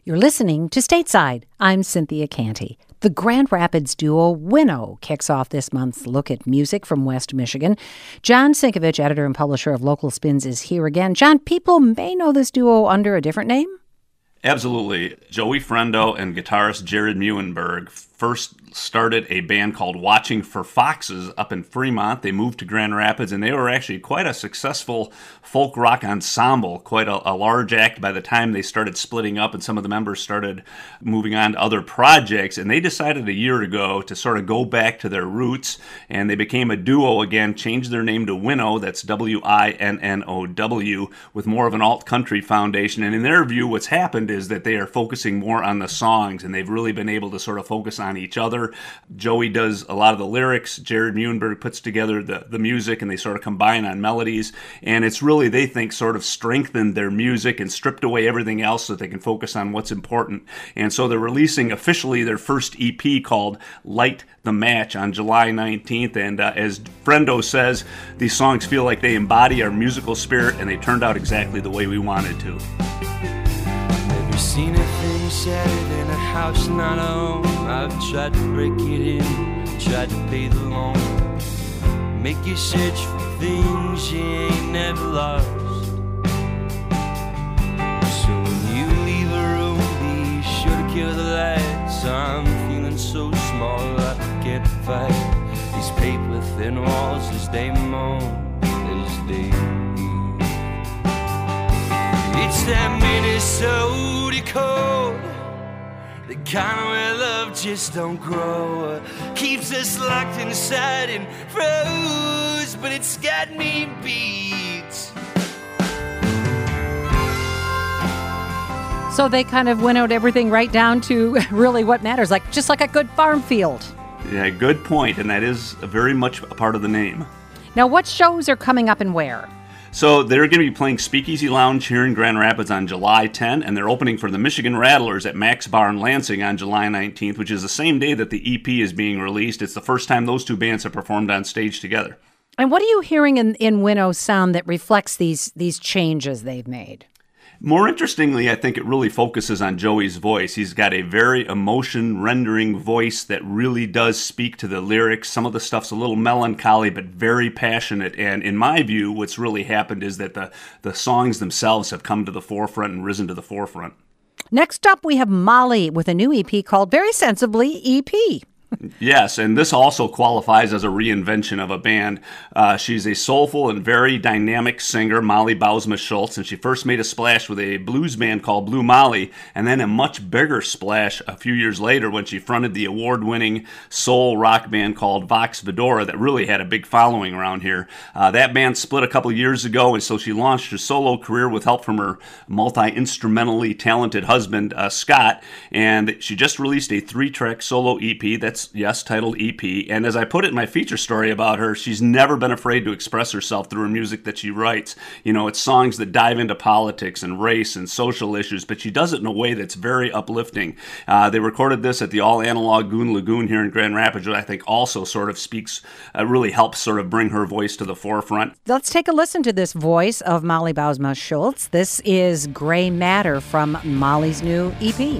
You're listening to Stateside. I'm Cynthia Canty. The Grand Rapids duo Winnow kicks off this month's look at music from West Michigan. John Sinkovich, editor and publisher of Local Spins, is here again. John, people may know this duo under a different name? Absolutely. Joey Friendo and guitarist Jared Muenberg first started a band called Watching for Foxes up in Fremont. They moved to Grand Rapids, and they were actually quite a successful folk rock ensemble, quite a large act by the time they started splitting up and some of the members started moving on to other projects. And they decided a year ago to sort of go back to their roots, and they became a duo again, changed their name to Winnow, that's W-I-N-N-O-W, with more of an alt-country foundation. And in their view, what's happened is that they are focusing more on the songs, and they've really been able to sort of focus on each other. Joey does a lot of the lyrics. Jared Muenberg puts together the music, and they sort of combine on melodies. And it's really, they think, sort of strengthened their music and stripped away everything else so that they can focus on what's important. And so they're releasing officially their first EP called Light the Match on July 19th. And as Friendo says, these songs feel like they embody our musical spirit, and they turned out exactly the way we wanted to. Have you seen a thing shattered in a house not owned? I've tried to break it in, tried to pay the loan. Make you search for things you ain't never lost. So when you leave a room, be sure to kill the lights. I'm feeling so small I can't fight these paper thin walls as they moan, as they move. It's that Minnesota cold, the kind where love just don't grow. Keeps us locked inside and froze, but it's got me beat. So they kind of winnowed everything right down to really what matters, just like a good farm field. Yeah, good point, and that is very much a part of the name. Now, what shows are coming up and where? So they're going to be playing Speakeasy Lounge here in Grand Rapids on July 10, and they're opening for the Michigan Rattlers at Max Bar in Lansing on July 19th, which is the same day that the EP is being released. It's the first time those two bands have performed on stage together. And what are you hearing in Winnow's sound that reflects these changes they've made? More interestingly, I think it really focuses on Joey's voice. He's got a very emotion-rendering voice that really does speak to the lyrics. Some of the stuff's a little melancholy, but very passionate. And in my view, what's really happened is that the songs themselves have come to the forefront and risen to the forefront. Next up, we have Molly with a new EP called, very sensibly, EP. Yes, and this also qualifies as a reinvention of a band. She's a soulful and very dynamic singer, Molly Bausma Schultz, and she first made a splash with a blues band called Blue Molly, and then a much bigger splash a few years later when she fronted the award-winning soul rock band called Vox Fedora that really had a big following around here. That band split a couple years ago, and so she launched her solo career with help from her multi-instrumentally talented husband, Scott, and she just released a 3-track solo EP that's titled EP. And as I put it in my feature story about her, she's never been afraid to express herself through her music that she writes. You know, it's songs that dive into politics and race and social issues, but she does it in a way that's very uplifting. They recorded this at the All Analog Goon Lagoon here in Grand Rapids, which I think also sort of really helps sort of bring her voice to the forefront. Let's take a listen to this voice of Molly Bausma Schultz. This is Gray Matter from Molly's new EP.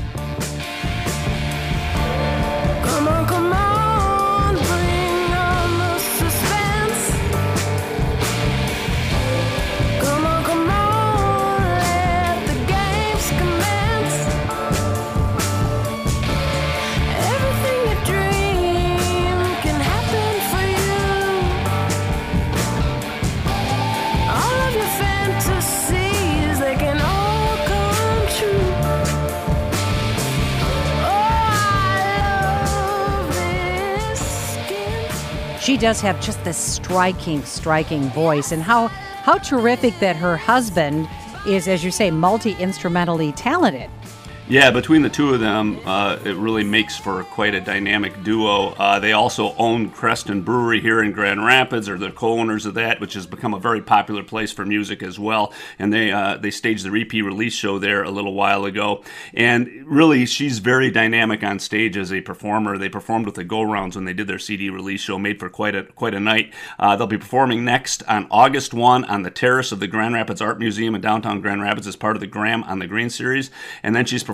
She does have just this striking voice, and how terrific that her husband is, as you say, multi-instrumentally talented. Yeah, between the two of them, it really makes for quite a dynamic duo. They also own Creston Brewery here in Grand Rapids, or they're co-owners of that, which has become a very popular place for music as well. And they staged the EP release show there a little while ago. And really, she's very dynamic on stage as a performer. They performed with the Go-Rounds when they did their CD release show, made for quite a night. They'll be performing next on August 1 on the terrace of the Grand Rapids Art Museum in downtown Grand Rapids as part of the Graham on the Green series. And then she's performing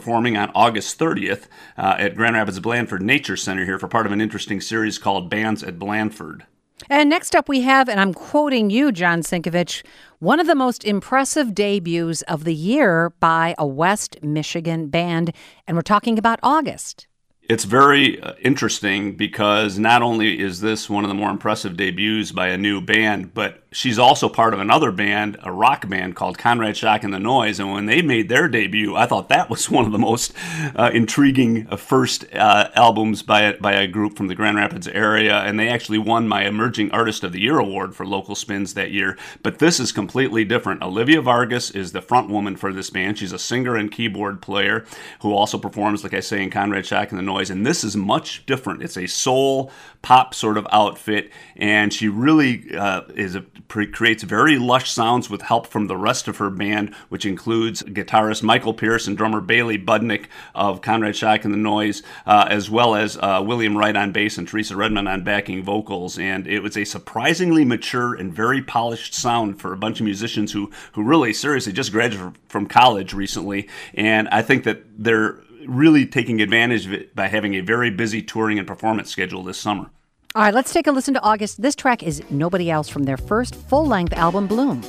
performing on August 30th at Grand Rapids Blandford Nature Center here for part of an interesting series called Bands at Blandford. And next up we have, and I'm quoting you, John Sinkovich, one of the most impressive debuts of the year by a West Michigan band, and we're talking about August. It's very interesting because not only is this one of the more impressive debuts by a new band, but she's also part of another band, a rock band called Conrad Shock and the Noise. And when they made their debut, I thought that was one of the most intriguing first albums by a group from the Grand Rapids area. And they actually won my Emerging Artist of the Year award for Local Spins that year. But this is completely different. Olivia Vargas is the front woman for this band. She's a singer and keyboard player who also performs, like I say, in Conrad Shock and the Noise. And this is much different. It's a soul pop sort of outfit, and she really creates very lush sounds with help from the rest of her band, which includes guitarist Michael Pierce and drummer Bailey Budnick of Conrad Shock and the Noise, as well as William Wright on bass and Teresa Redmond on backing vocals. And it was a surprisingly mature and very polished sound for a bunch of musicians who really seriously just graduated from college recently. And I think that they're really taking advantage of it by having a very busy touring and performance schedule this summer. All right, let's take a listen to August. This track is Nobody Else from their first full-length album, Bloom.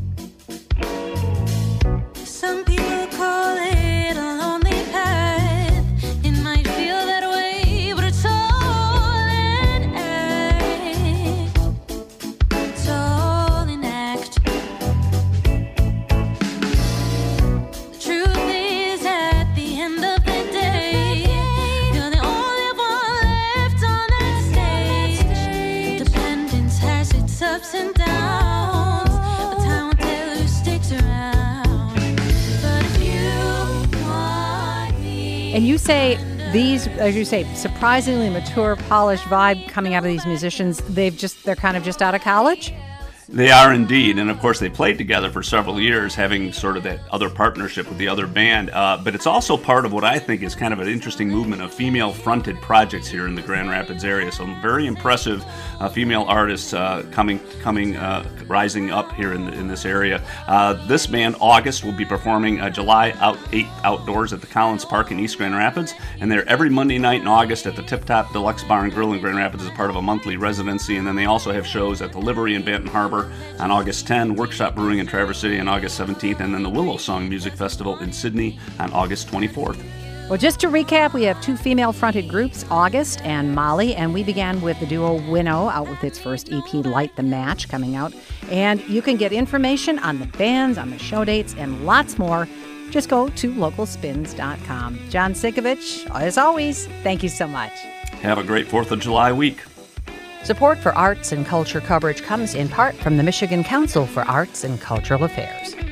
Some people call it a lonely path. It might feel that way, but it's all an act. It's all an act. The truth is, at the end of the day, you're the only one left on that stage. Dependence has its ups and downs, but time will tell who sticks around. But if you want me, And you say these, as you say, surprisingly mature, polished vibe coming out of they're kind of just out of college? They are indeed, and of course they played together for several years, having sort of that other partnership with the other band. But it's also part of what I think is kind of an interesting movement of female-fronted projects here in the Grand Rapids area. Some very impressive female artists rising up here in this area. This band, August, will be performing July 8th outdoors at the Collins Park in East Grand Rapids, and they're every Monday night in August at the Tip Top Deluxe Bar and Grill in Grand Rapids as part of a monthly residency. And then they also have shows at the Livery in Benton Harbor on August 10, Workshop Brewing in Traverse City on August 17th, and then the Willow Song Music Festival in Sydney on August 24th. Well, just to recap, we have two female-fronted groups, August and Molly, and we began with the duo Winnow, out with its first EP, Light the Match, coming out. And you can get information on the bands, on the show dates, and lots more. Just go to localspins.com. John Sinkovich, as always, thank you so much. Have a great 4th of July week. Support for arts and culture coverage comes in part from the Michigan Council for Arts and Cultural Affairs.